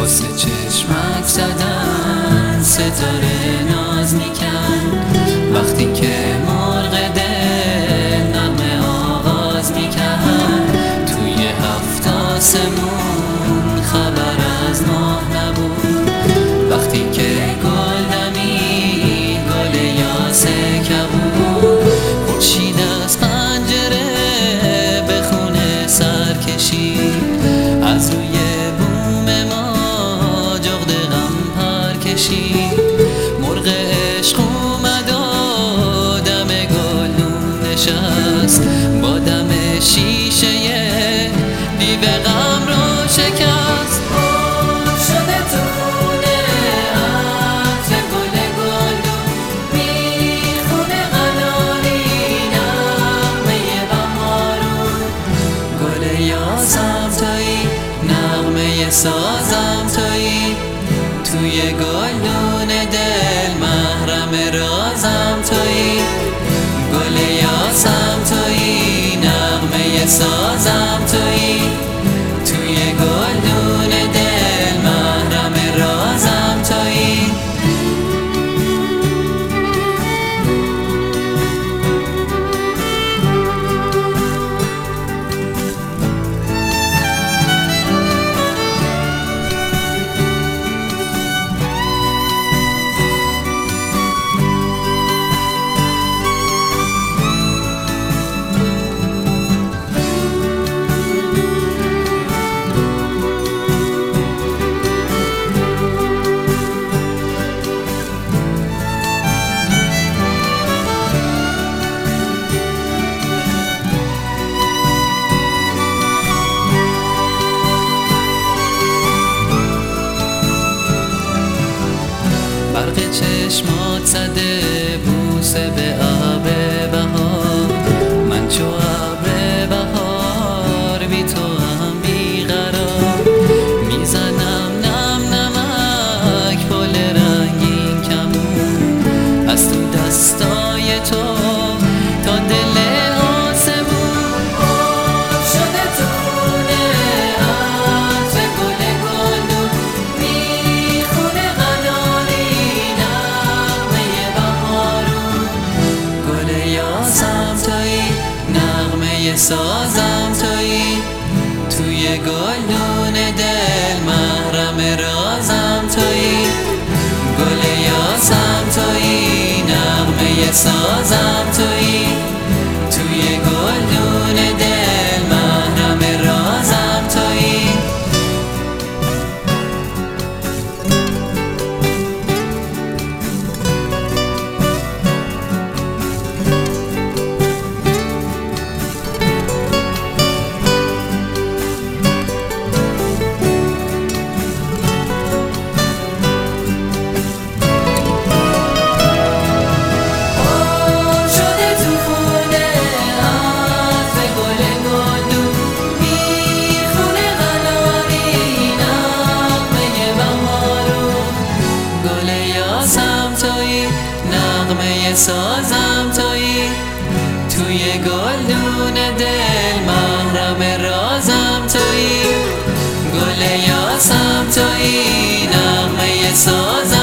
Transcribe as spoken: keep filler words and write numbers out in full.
بوسه چشمک زدن ستاره ناز میکن وقتی که مرغ دل نغمه آواز میکن توی هفت آسمون خبر از ماه نبود وقتی که گل دمید گل یاسه کبود خورشید از پنجره به خونه سر کشید از روی بوم ما جغد غم پر کشید مرغ عشق اومد و دم گلدون نشست با دم شیشه دیو غم رو شکست شده تو خونه عطر گل گلدون میخونه قناری نغمه بهارون گل یاسم تویی نغمه سازم تویی توی گلدون دل محرم رازم تویی گل یاسم تویی نغمه سازم تویی توی گلدون دل محرم رازم تویی برق چشمات زده بوسه به آب بهار من چو ابر بهار بی تو هم بیقرار میزنم نم نمک پل رنگین کمون از تو دستای تو تا دل آسمون شده تو خونه عطر گل گلدون میخونه قناری نغمه بهارون گل یاسم تویی نغمه سازم تویی توی گلدون دل محرم رازم تویی گل یاسم تویی نغمه سازم تویی توی گلدون دل محرم رازم تویی نغمه سازم تویی توی گلدون دل محرم رازم تویی گل یاسم تویی نغمه سازم